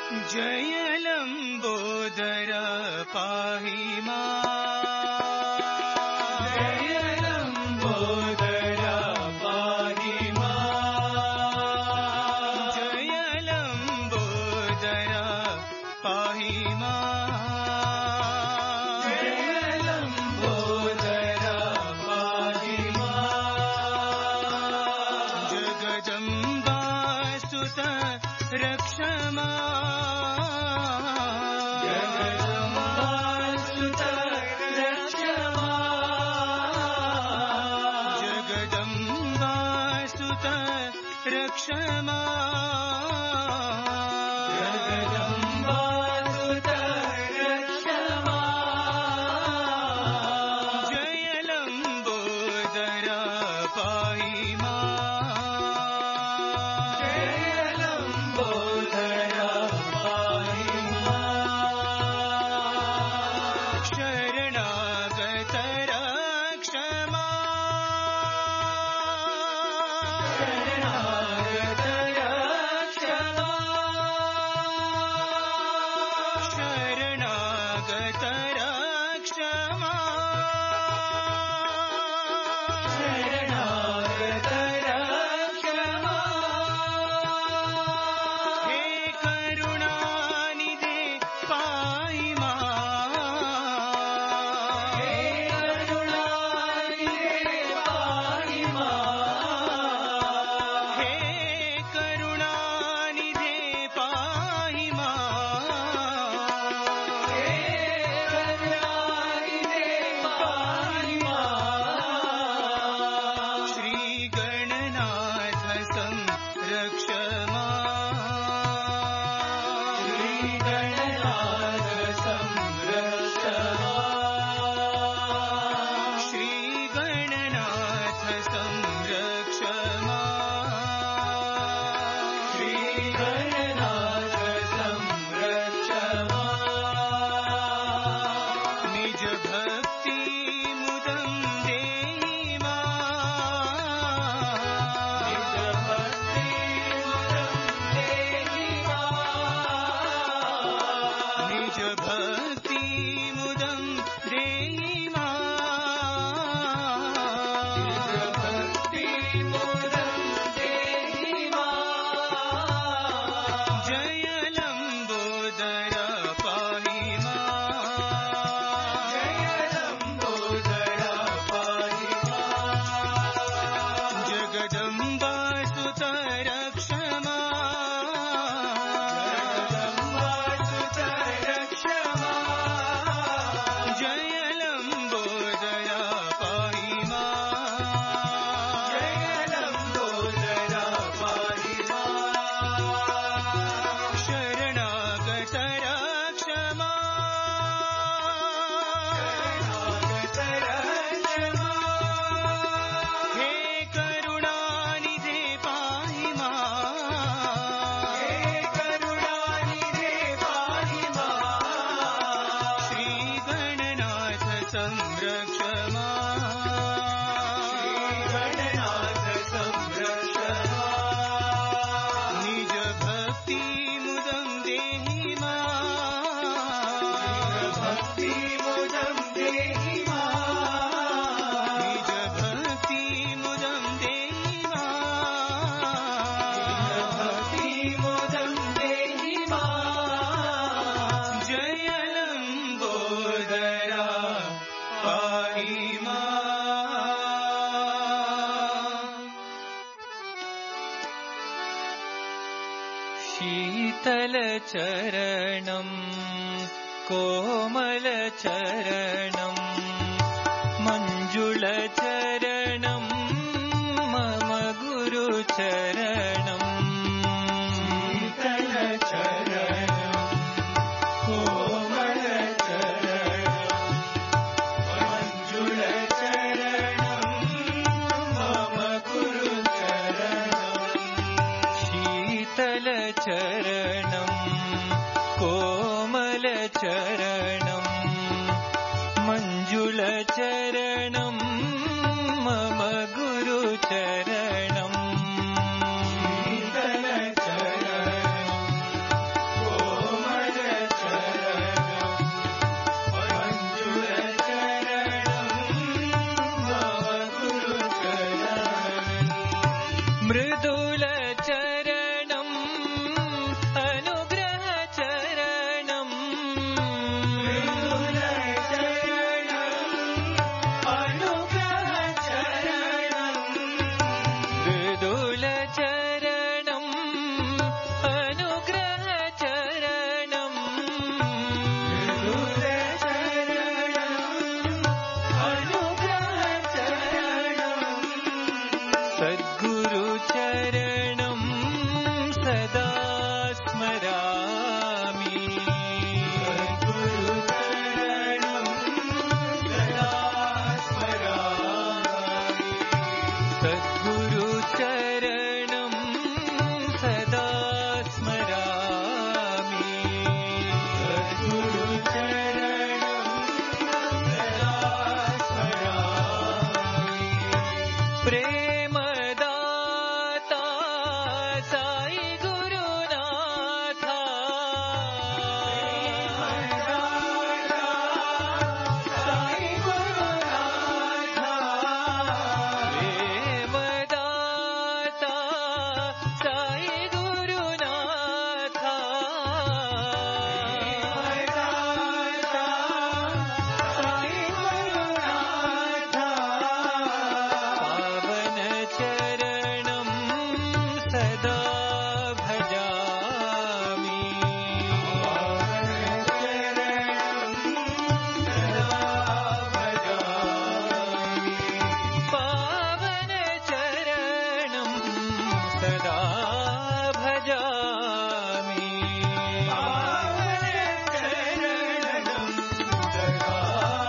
जय लंबोदर पाहि मां, जय लंबोदर पाहि मां, जय लंबोदर पाहि मां, जय लंबोदर पाहि मां, जगदम्बा सुत रक्ष क्षमा जगदम्बासुत रक्षमा, जय लंबोदर पाहि मां, जय लंबोदर पाहि मां, शरणागत रक्षमा, चरणं कोमलचरणं मञ्जुलचरणं मम गुरुचरणं शीतलचरणं कोमलचरणं मञ्जुलचरणं मम गुरुचरणं शीतलचरणं कोमलचरणं मञ्जुलचरणं मम गुरुचरणं शीतलचरणं मृदुल चरणं अनुग्रह चरणं मृदुल चरणं अनुग्रह चरणं मृदुल चरणं अनुग्रह चरणं मृदुल चरणं अनुग्रह चरणं सद्गुरु चरणं सदा स्मरामि सद्गुरु चरणं सदा स्मरामि सद्गुरु चरणं सदा स्मरामि सद्गुरु चरणं सदा स्मरामि प्रेमदाता साई गुरुनाथा साई गुरुनाथा प्रेमदाता साई गुरुनाथा साई गुरुनाथा पावन चरणं सदा भजामि पावन चरणं सदा भजामि पावन चरणं सदा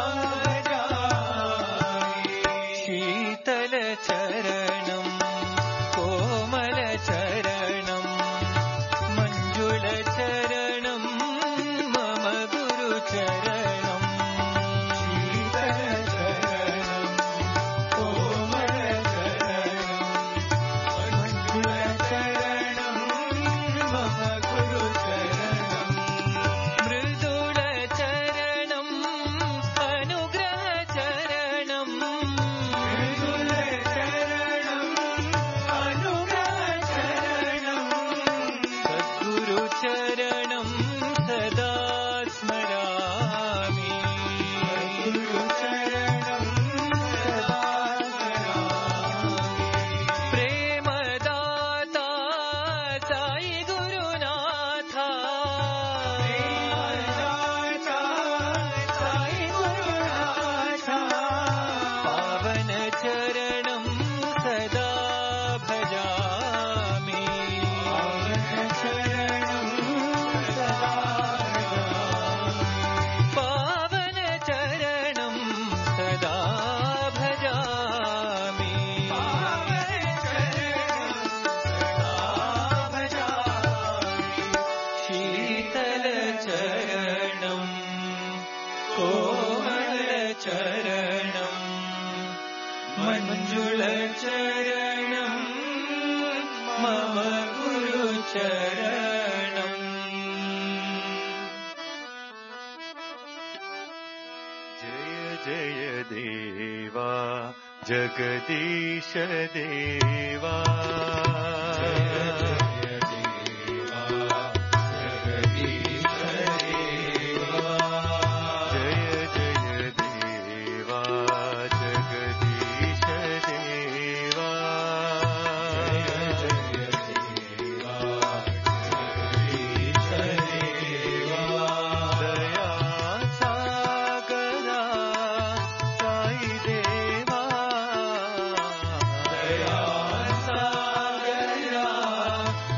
भजामि शीतल चरणं कोमल चरणं मञ्जुल चरणं मम गुरु चरणं शीतल चरणं कोमल चरणं मञ्जुल चरणं मम गुरु चरणं मृदुल चरणं अनुग्रह चरणं मृदुल चरणं अनुग्रह चरणं सद्गुरु चरणं सदा स्मरामि गुरु चरणं सदा स्मरामि प्रेमदाता साई गुरुनाथा साई गुरुनाथा पावन चरणं सदा भजामि पावन चरणं सदा भजामि पावन चरणं सदा भजामि शीतल चरणं कोमल चरणं मञ्जुल चरणं मम गुरु चरणम् जय जय देवा जगदीश देवा जय जय देवा जगदीश देवा दया सागरा साई देवा दया सागरा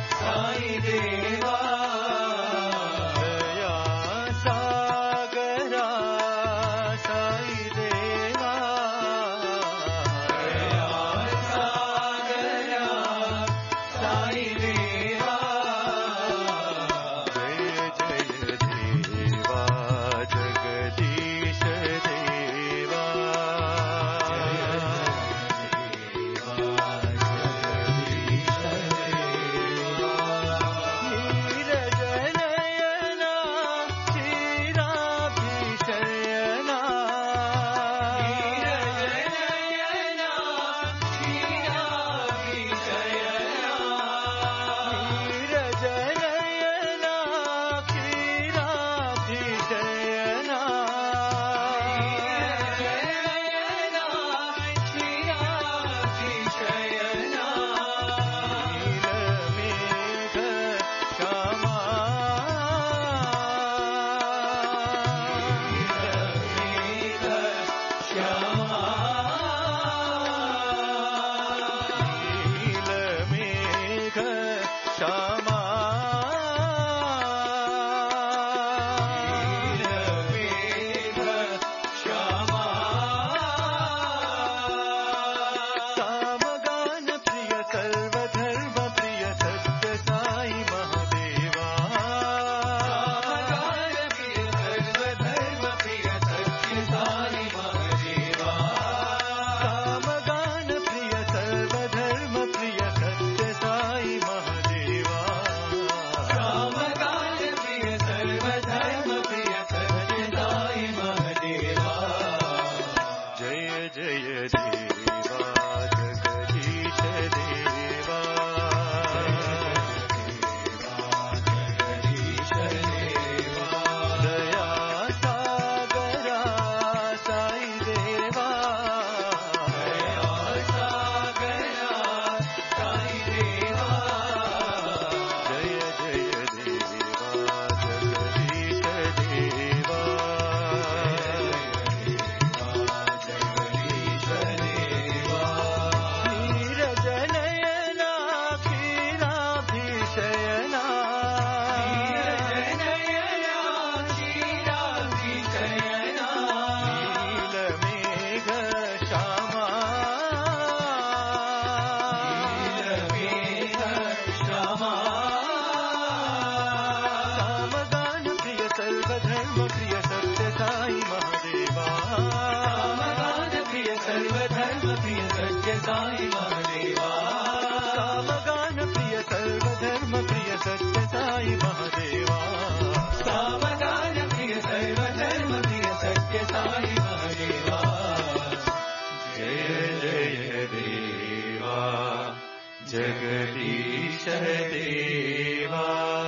जगदीश देवा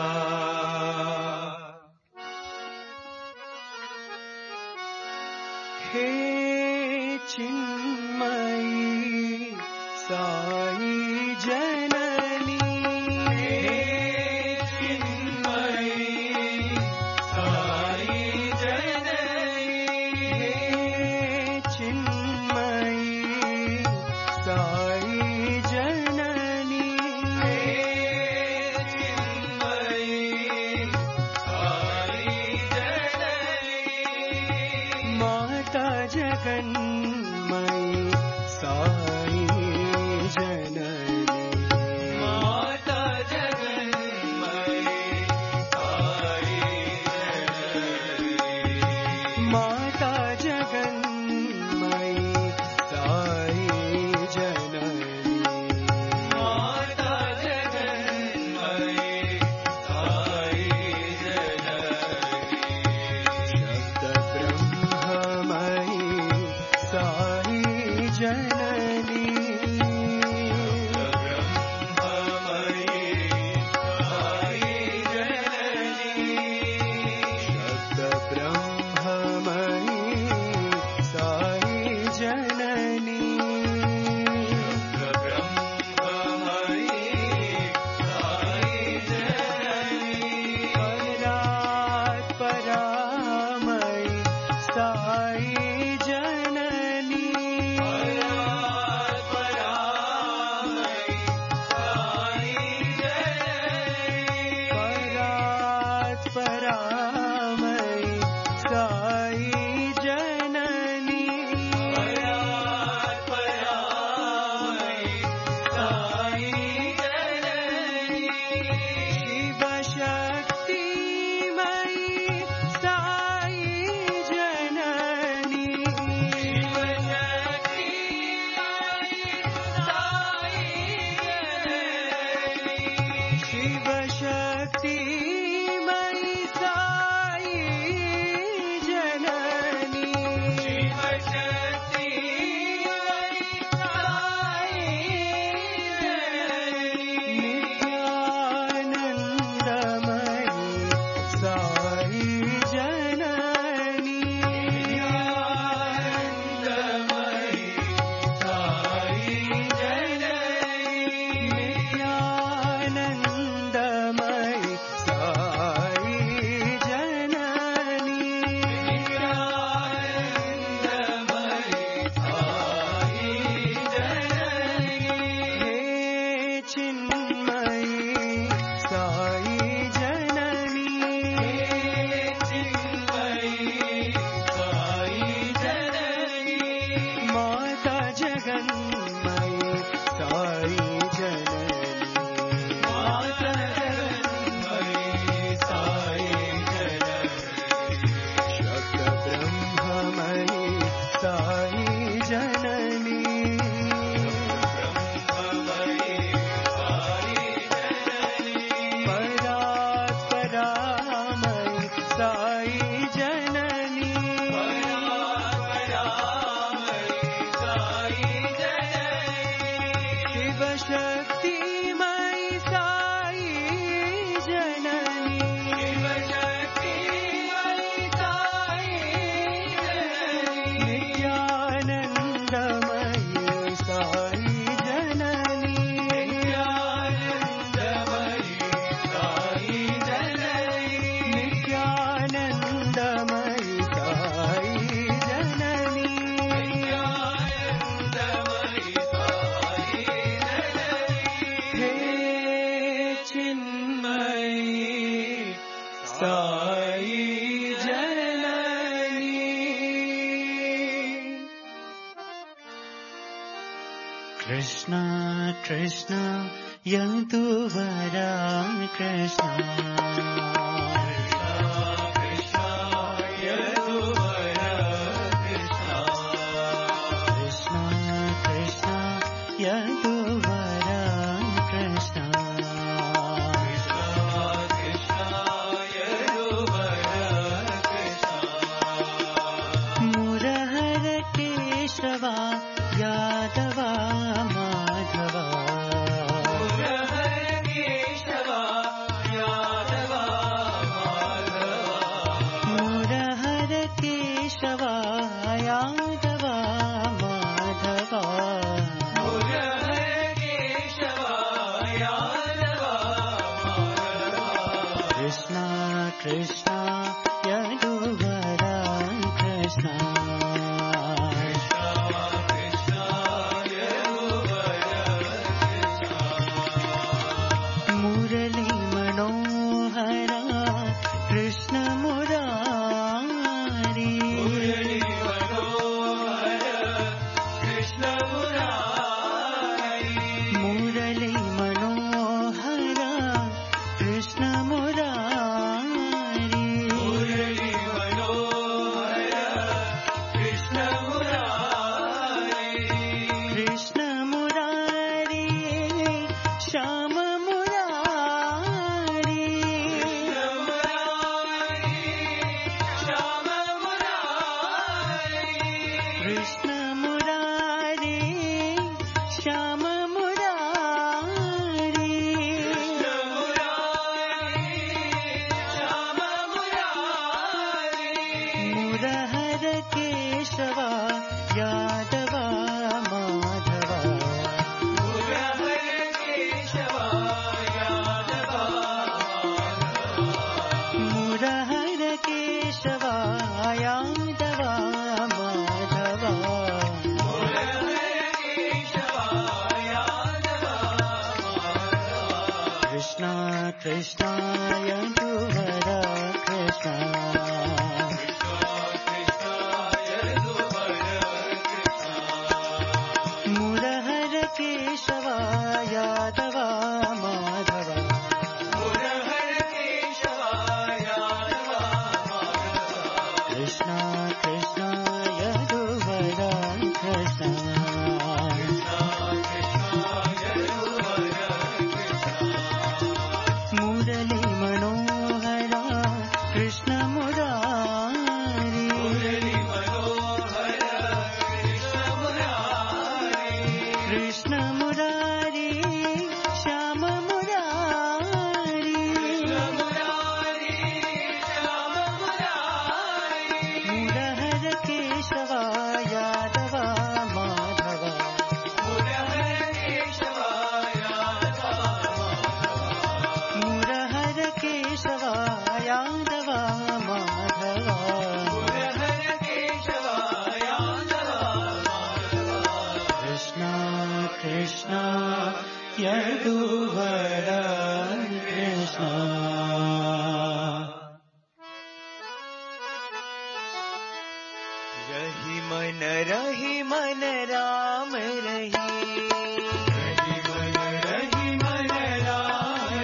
हे चिन्मयी साई जननी हे चिन्मयी साई जननी हे चिन्मयी साई जननी हे चिन्मयी साई जननी माता जगन्मयी साई जननी माता जगन्मयी साई जननी माता जगन्मयी साई जननी माता जगन्मयी साई जननी शब्द ब्रह्ममयी साई जननी ब्रह्ममयी साई जननी शब्द ब्रह्ममयी साई जननी ब्रह्ममयी साई जननी परात् परामयी साई जननी परामयी साई जननी परात् परामयी साई जननी परामयी साई जननी शिवशक्तिमयी साई जननी शिवशक्तिमयी साई जननी नित्यानन्दमयी साई जननी नित्यानन्दमयी साई जननी हे चिन्मयी साई जननी माता जगन्मयी साई जननी शब्द ब्रह्ममयी साई जननी परात् परामयी साई जननी शिवशक्तिमयी साई जननी नित्यानन्दमयी साई जननी नित्यानन्दमयी साई जननी हे चिन्मयी साई जननी कृष्ण कृष्ण यदुवरा कृष्ण कृष्ण कृष्ण यदुवरा कृष्ण मुरहर केशवा यादवा माधवा कृष्ण यदुवर कृष्ण मुरहर केशव यादव माधव कृष्ण कृष्ण यदुवर कृष्ण मुरली मनोहर कृष्ण मुरारी कृष्ण मुरारी श्याम मुरारी मुरहर केशव यादव माधव मुरहर केशव यादव माधव कृष्ण कृष्ण यदुवर कृष्ण रही मन राम रही रही मन राम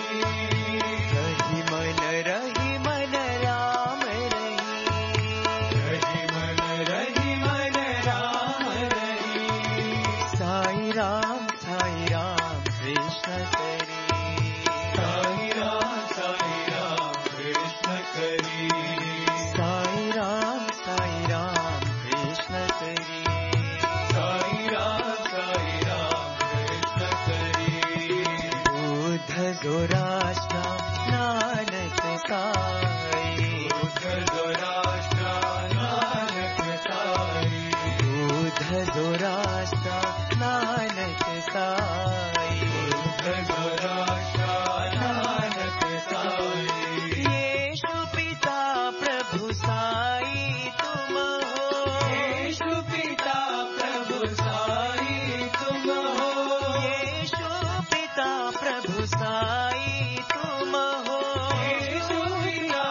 रही साई राम कृष्ण करी साई राम कृष्ण करी साई राम कृष्ण करी साई राम कृष्ण करी बुद्ध जोराष्ट्र नानक साई बुद्ध जोराष्ट्र नानक साई बुद्ध जोराष्ट्र नानक साई बुद्ध जोराष्ट्र नानक साई येशु पिता प्रभु साई तुम हो येशु पिता प्रभु साई तुम हो येशु पिता प्रभु साई तुम हो येशु पिता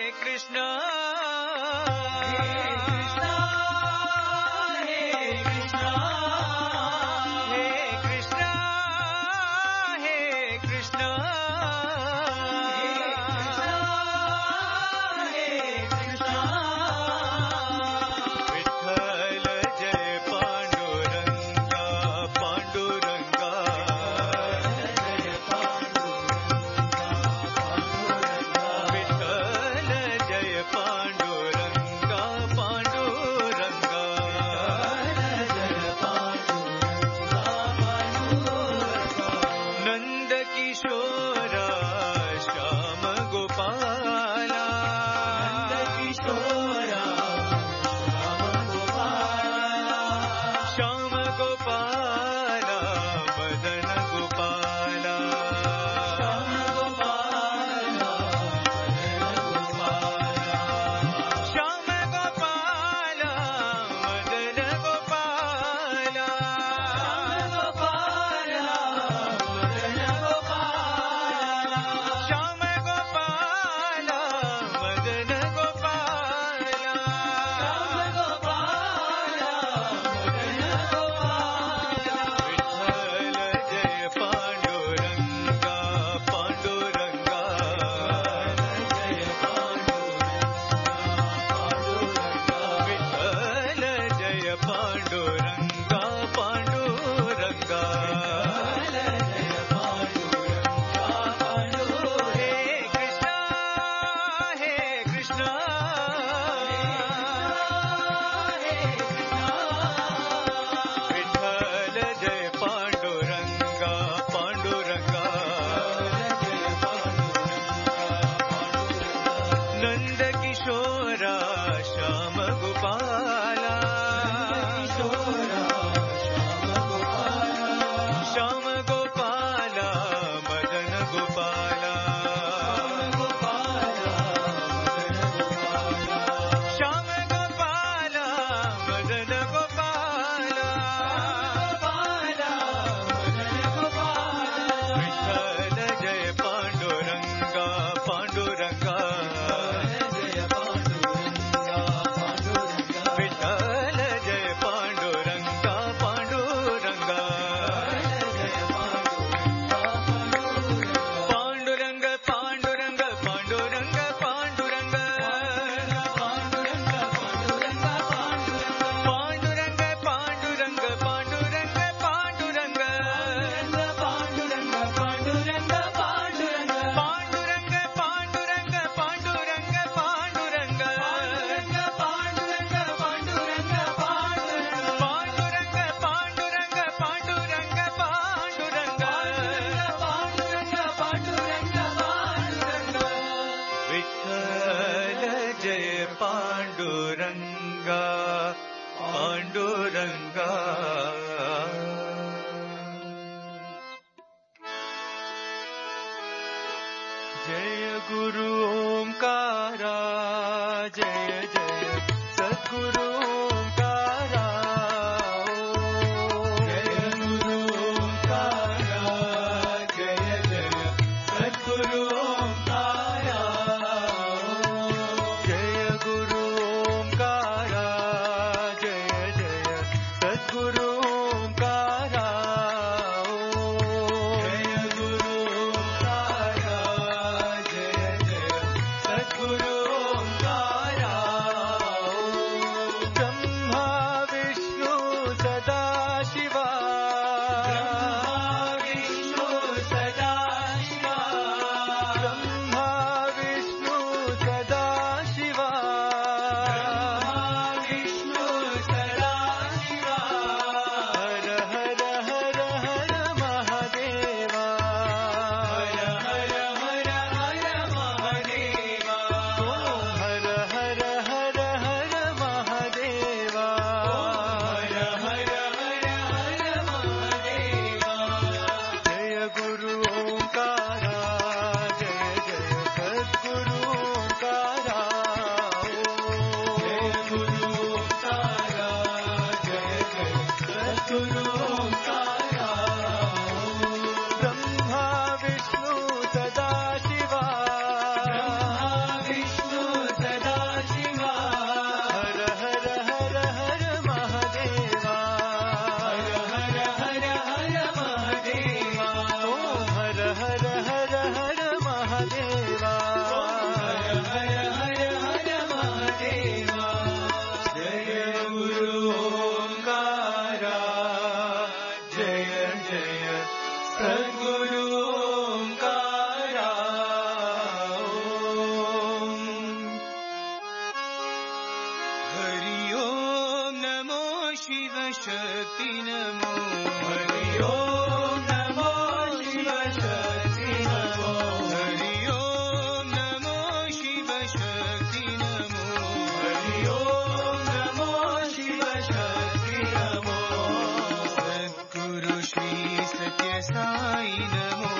Krishna Guru शक्ति नमो हरि ओम नमो शिव शक्ति नमो हरि ओम नमो शिव शक्ति नमो हरि ओम नमो शिव शक्ति नमो सद्गुरु श्री सत्य साई नमो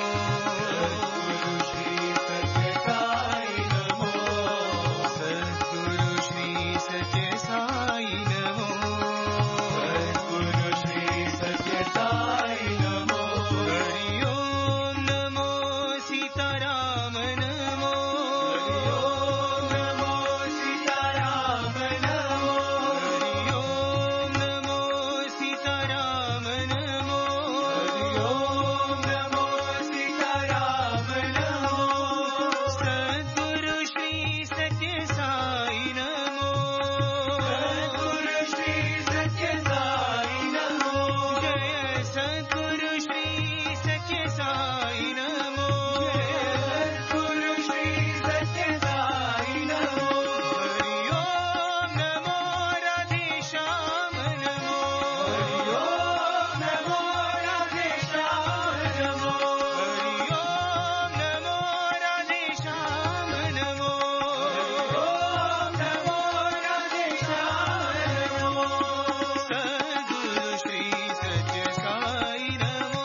सद्गुरु श्री सत्य साई नमो सद्गुरु श्री सत्य साई नमो सद्गुरु श्री सत्य साई नमो हरि ओम नमो सीताराम नमो हरि ओम नमो सीताराम नमो हरि ओम नमो सीताराम नमो हरि ओम नमो सीताराम नमो सद्गुरु श्री सत्य साई नमो सद्गुरु श्री सत्य साई नमो जय सद्गुरु श्री सत्य साई नमो सद्गुरु श्री सत्य साई नमो हरि ओम नमो राधे श्याम नमो हरि ओम नमो राधे श्याम नमो हरि ओम नमो राधे श्याम नमो ओम नमो राधे श्याम नमो सद्गुरु श्री सत्य साई नमो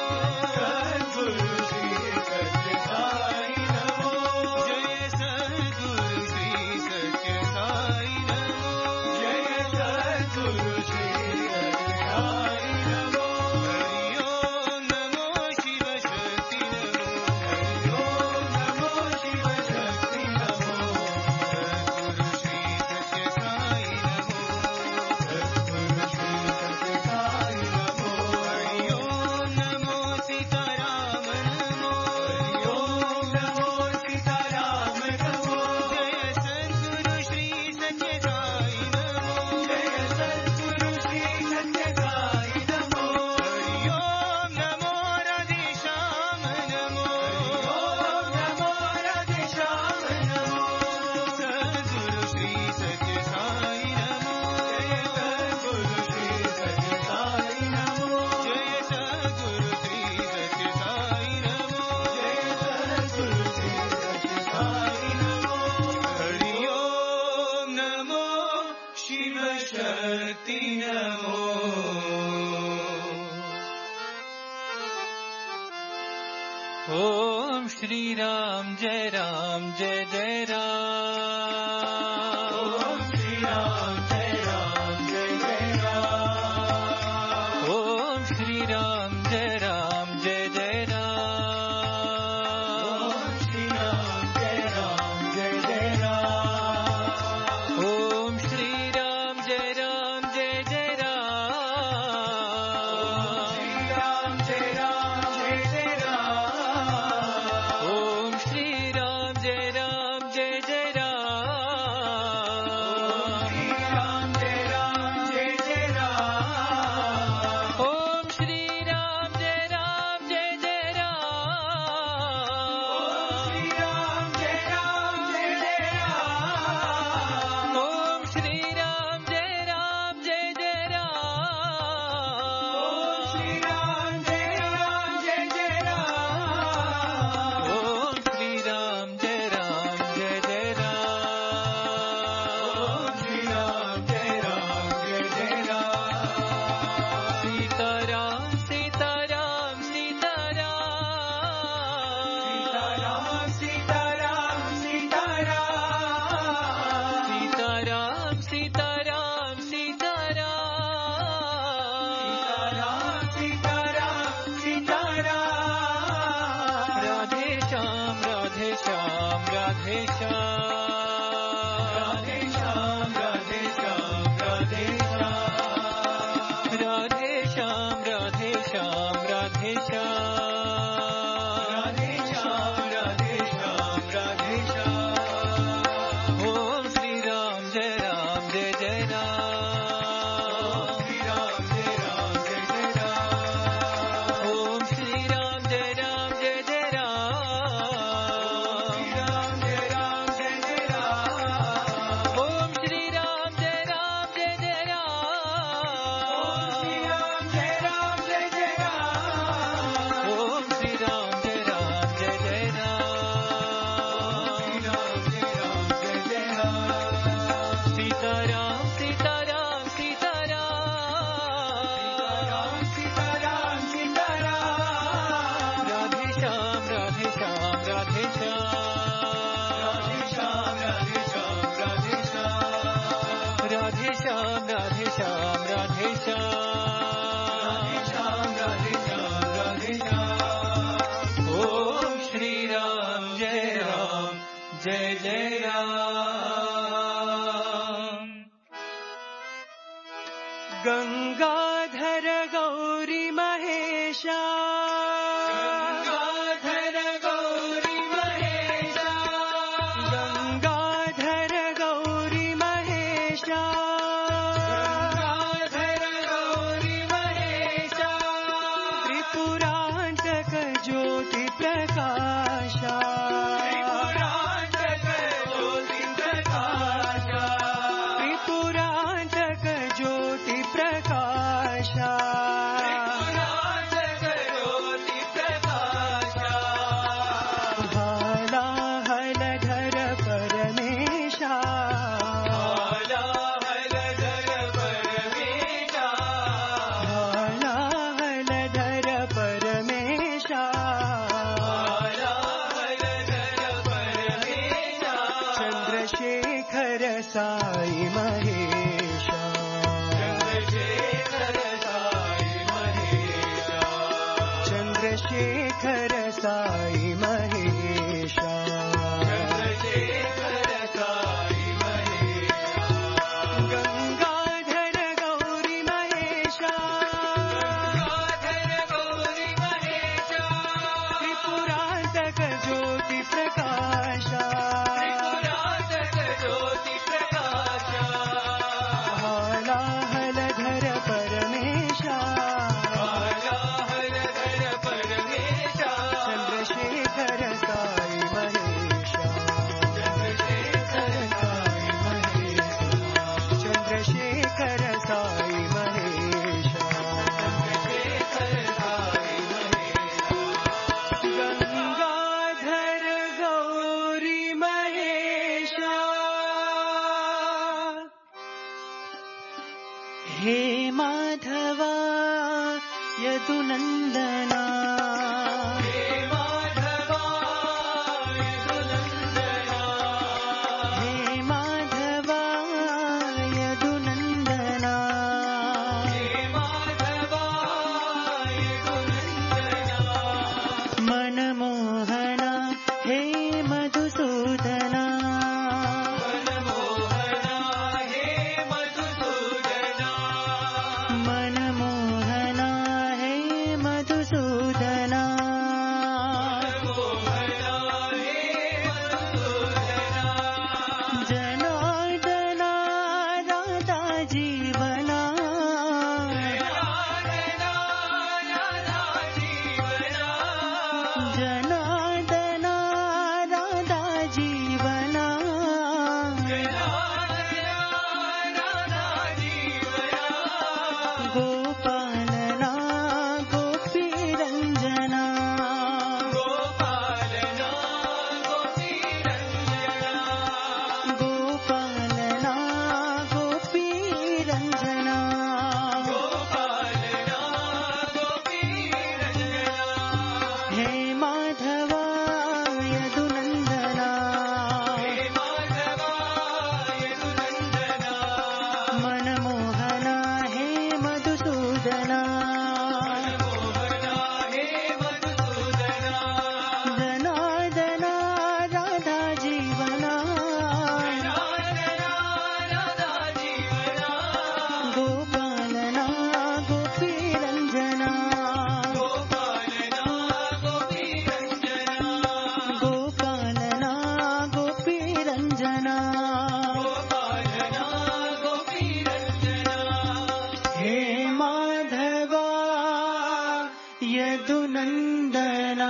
सद्गुरु श्री सत्य साई नमो जय सद्गुरु श्री सत्य साई नमो जय सद्गुरु श्री सत्य साई नमो हरि ओम नमो शिव शक्ति नमो हरि ओम नमो शिव शक्ति नमो सद्गुरु श्री सत्य साई नमो सद्गुरु श्री सत्य साई नमो हरि ओम नमो सीताराम नमो हरि ओम नमो सीताराम नमो जय सद्गुरु श्री सत्य साई नमो जय सद्गुरु श्री सत्य साई नमो हरि ओम नमो राधे श्याम नमो ओम नमो राधे श्याम नमो सद्गुरु श्री सत्य साई नमो जय सद्गुरु श्री सत्य साई नमो जय सद्गुरु श्री सत्य साई नमो जय सद्गुरु श्री सत्य साई नमो हरि ओम नमो शिव शक्ति नमो ओम श्री राम जय जय राम ओम श्री राम जय जय राम ओम श्री राम जय जय राम ओम श्री राम जय जय राम ओम श्री राम जय जय राम श्री राम जय जय राम ओम श्री राम जय जय जय राम। गंगाधर गौरी महेशा, गंगाधर गौरी महेशा, गंगाधर गौरी महेशा, गंगाधर गौरी महेशा, त्रिपुरांतक ज्योति प्रकाशा, त्रिपुरांतक ज्योति प्रकाशा, त्रिपुरांतक ज्योति प्रकाशा, त्रिपुरांतक ज्योति प्रकाशा, हालाहलधर परमेशा, हालाहलधर परमेशा, हालाहलधर परमेशा, हालाहलधर परमेशा, चंद्रशेखर साई महेशा, चंद्रशेखर साई महेशा, चंद्रशेखर साई महेशा, चंद्रशेखर साई महेशा, गंगाधर गौरी महेशा, गंगाधर गौरी महेशा, त्रिपुरांतक ज्योति प्रकाशा, त्रिपुरांतक ज्योति प्रकाशा, हालाहलधर परमेशा, हालाहलधर परमेशा, चंद्रशेखर साई महेशा, चंद्रशेखर साई महेशा, चंद्रशेखर साई महेशा, चंद्रशेखर साई महेशा, गंगाधर गौरी महेशा। हे माधवा यदुनंदना, हे माधवा यदुनंदना, हे माधवा यदुनंदना, हे माधवा यदुनंदना, मनमोहना हे मधुसूदना, मनमोहना हे मधुसूदना, मनमोहना हे मधुसूदना, मनमोहना हे मधुसूदना, जनार्दना राधा जीवना, जनार्दना राधा जीवना, जनार्दना राधा जीवना, जनार्दना राधा जीवना, गोपालना गोपी रंजना, गोपालना गोपी रंजना, गोपालना गोपी रंजना, गोपालना गोपी रंजना, हे माधवा यदुनंदना, हे माधवा यदुनंदना, मनमोहना हे मधुसूदना, मनमोहना हे मधुसूदना, जनार्दना राधा जीवना, जनार्दना राधा जीवना, गोपालना गोपी रंजना, गोपालना गोपी रंजना, गोपालना गोपी रंजना, गोपालना गोपी रंजना, हे माधवा यदुनंदना।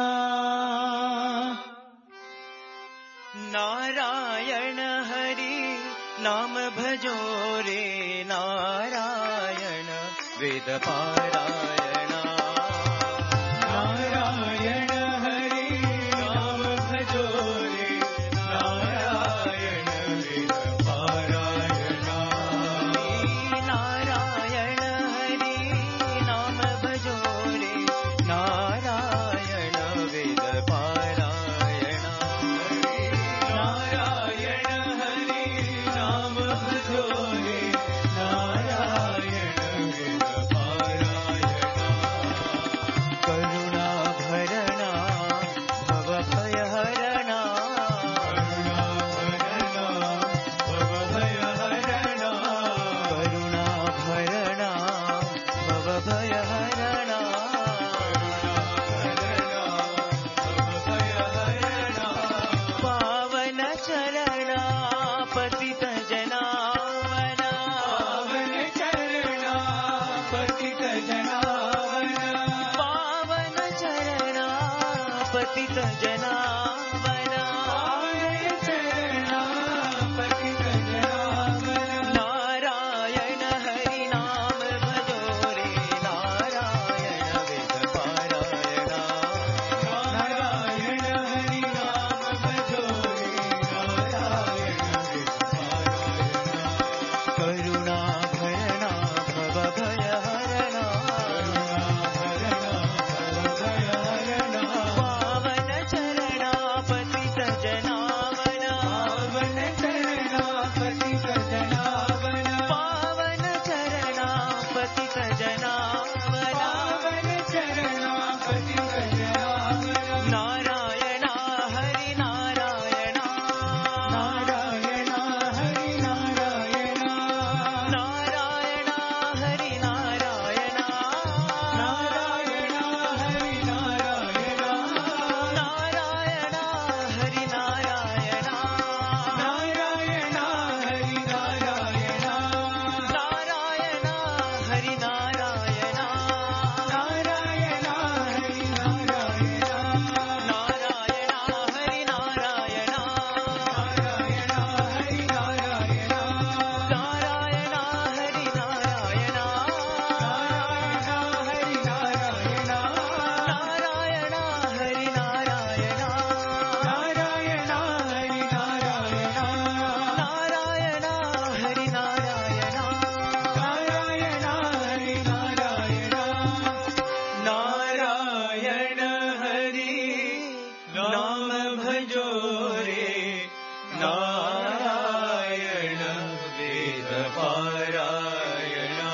नारायण हरि नाम भजो रे नारायण वेद पारायणा, नारायण हरि नाम भजो रे नारायण वेद पारायणा, नारायण हरि नाम भजो रे नारायण वेद पारायणा, नारायण हरि नाम भजो रे नारायण वेद पारायणा, चरणा पतित जनावना पावन चरणा पतित जनावना पावन चरणा पतित जनावना पावन चरणा पतित जनावना नारायण हरि नाम भजो रे नारायण वेद पारायणा नारायण हरि नाम भजो रे नारायण करुणा भयना भव भय हरणा पावन चरणा पतित जनावना पावन चरणा पतित जनावना पावन चरणा पतित जनावना पावन चरणा पतित जनावना नारायणा हरि नारायणा नारायण हरि नारायण नारायणा हरि नारायणा नारायण हरि नारायण नारायणा हरि नारायणा नारायण हरि नारायण नारायणा हरि नारायणा नारायण हरि नारायण नारायणा हरि नारायणा नारायण हरि नारायण नारायणा हरि नारायणा नारायण हरि नारायण नारायणा हरि नारायणा नारायण हरि नारायण नारायणा हरि नारायणा नारायण हरि नारायण नारायण हरि नाम भजो रे नारायण वेद पारायणा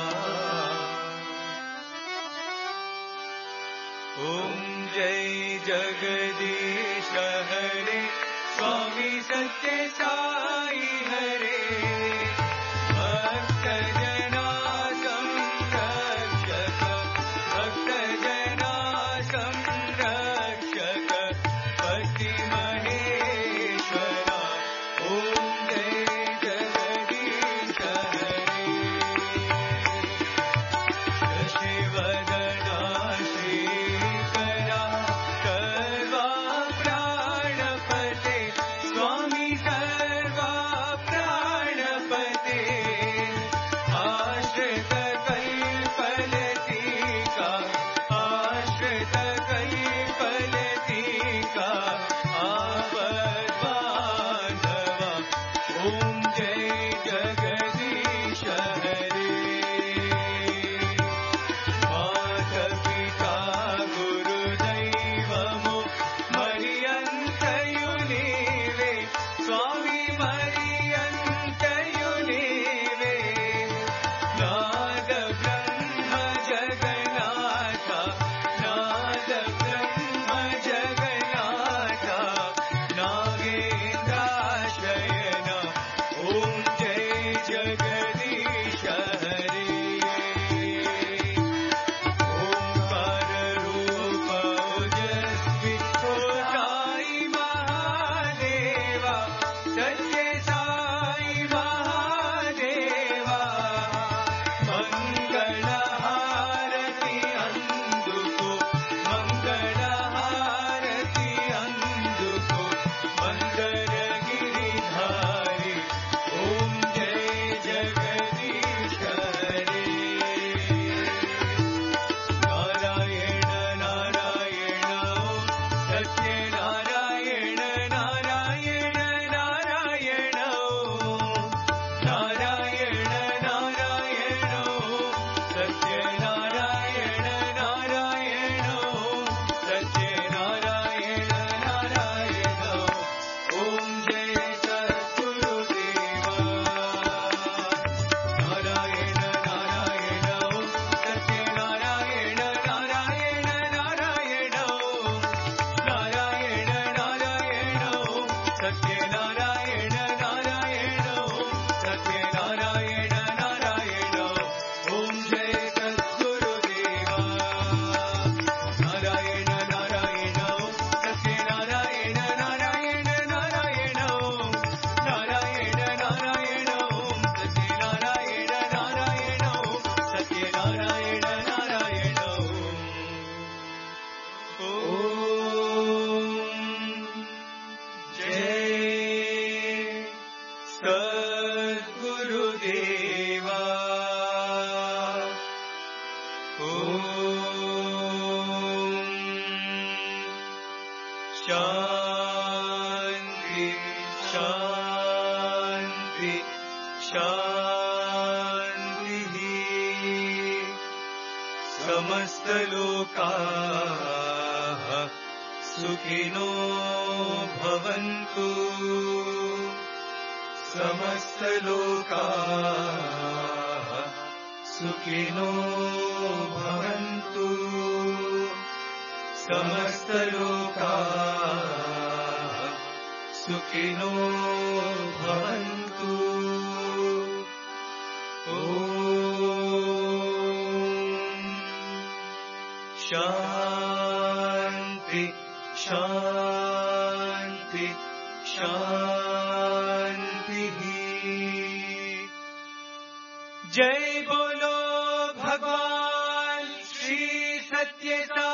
ॐ जय जगदीश हरे स्वामी सत्य साई हरे भक्त जना संरक्षक भक्त जना संरक्षक पति महेश्वरा ॐ जय जगदीश हरे शशिवदना श्रीकरा सर्वा प्राणपते स्वामी सर्वा प्राणपते आश्रित कल्पलतिका आश्रित कल्पलतिका आपद्बान्धवा ॐ जय जगदीश हरे माता गुरुदैवमो मरियन्तयुनीवे स्वामी मरियन्तयुनीवे नाद ब्रह्म जगन्नाथ नाद ब्रह्म जगन्नाथ नागेन्द्राशयन ॐ जय जगदीश हरे ओंकार रूप ओजस्वी हो साई महादेवा सत्य साई महादेवा मंगल हारति अंदुको मंगल हारति अंदुको मंदर गिरिधारी ओम जय जगदीश हरे नारायण नारायण सत्य नारायण नारायण नारायण शान्तिः समस्तलोकाः सुखिनो भवन्तु समस्तलोकाः सुखिनो भवन्तु समस्तलोकाः सुखिनो भवन्तु ॐ शान्ति शान्ति शान्तिः जय बोलो भगवान श्री सत्य साई